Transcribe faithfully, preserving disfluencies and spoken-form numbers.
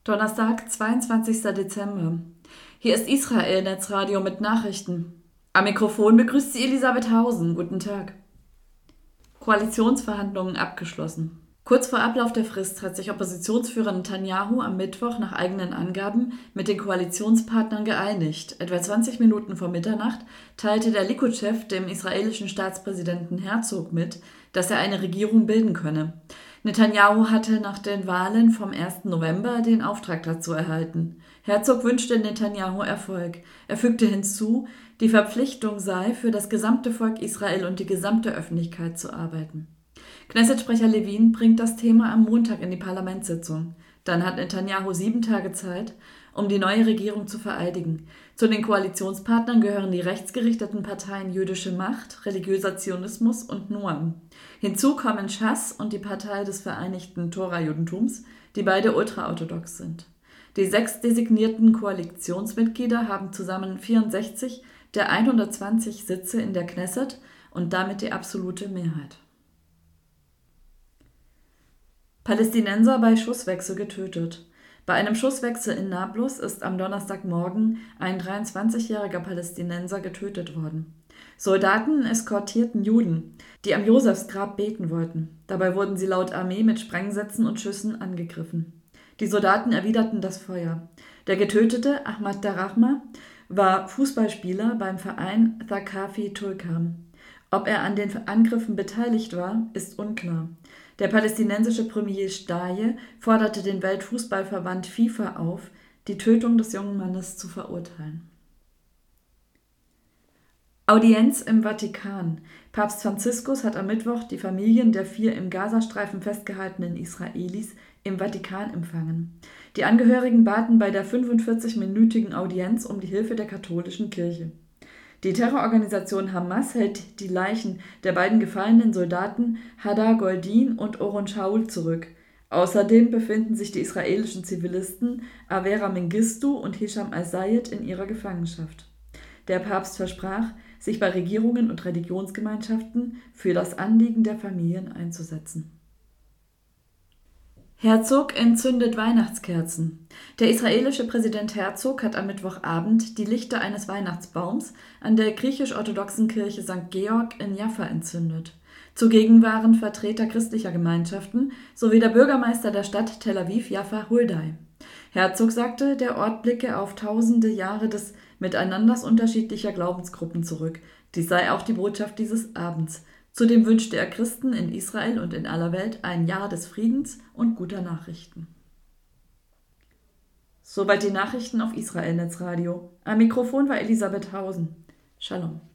Donnerstag, zweiundzwanzigster Dezember. Hier ist Israel Netzradio mit Nachrichten. Am Mikrofon begrüßt sie Elisabeth Hausen. Guten Tag. Koalitionsverhandlungen abgeschlossen. Kurz vor Ablauf der Frist hat sich Oppositionsführer Netanyahu am Mittwoch nach eigenen Angaben mit den Koalitionspartnern geeinigt. Etwa zwanzig Minuten vor Mitternacht teilte der Likud-Chef dem israelischen Staatspräsidenten Herzog mit, dass er eine Regierung bilden könne. Netanyahu hatte nach den Wahlen vom ersten November den Auftrag dazu erhalten. Herzog wünschte Netanyahu Erfolg. Er fügte hinzu, die Verpflichtung sei, für das gesamte Volk Israel und die gesamte Öffentlichkeit zu arbeiten. Knesset-Sprecher Levin bringt das Thema am Montag in die Parlamentssitzung. Dann hat Netanyahu sieben Tage Zeit, um die neue Regierung zu vereidigen. Zu den Koalitionspartnern gehören die rechtsgerichteten Parteien Jüdische Macht, Religiöser Zionismus und Noam. Hinzu kommen Schass und die Partei des Vereinigten Tora-Judentums, die beide ultraorthodox sind. Die sechs designierten Koalitionsmitglieder haben zusammen vierundsechzig der hundertzwanzig Sitze in der Knesset und damit die absolute Mehrheit. Palästinenser bei Schusswechsel getötet. Bei einem Schusswechsel in Nablus ist am Donnerstagmorgen ein dreiundzwanzigjähriger Palästinenser getötet worden. Soldaten eskortierten Juden, die am Josefsgrab beten wollten. Dabei wurden sie laut Armee mit Sprengsätzen und Schüssen angegriffen. Die Soldaten erwiderten das Feuer. Der Getötete, Ahmad Darahma, war Fußballspieler beim Verein Thaqafi Tulkarm. Ob er an den Angriffen beteiligt war, ist unklar. Der palästinensische Premier Shtayyeh forderte den Weltfußballverband FIFA auf, die Tötung des jungen Mannes zu verurteilen. Audienz im Vatikan. Papst Franziskus hat am Mittwoch die Familien der vier im Gazastreifen festgehaltenen Israelis im Vatikan empfangen. Die Angehörigen baten bei der fünfundvierzigminütigen Audienz um die Hilfe der katholischen Kirche. Die Terrororganisation Hamas hält die Leichen der beiden gefallenen Soldaten Hadar Goldin und Oron Shaul zurück. Außerdem befinden sich die israelischen Zivilisten Avera Mengistu und Hisham al-Sayed in ihrer Gefangenschaft. Der Papst versprach, sich bei Regierungen und Religionsgemeinschaften für das Anliegen der Familien einzusetzen. Herzog entzündet Weihnachtskerzen. Der israelische Präsident Herzog hat am Mittwochabend die Lichter eines Weihnachtsbaums an der griechisch-orthodoxen Kirche Sankt Georg in Jaffa entzündet. Zugegen waren Vertreter christlicher Gemeinschaften sowie der Bürgermeister der Stadt Tel Aviv Jaffa Huldai. Herzog sagte, der Ort blicke auf tausende Jahre des Miteinanders unterschiedlicher Glaubensgruppen zurück. Dies sei auch die Botschaft dieses Abends. Zudem wünschte er Christen in Israel und in aller Welt ein Jahr des Friedens und guter Nachrichten. Soweit die Nachrichten auf Israel Netzradio. Am Mikrofon war Elisabeth Hausen. Shalom.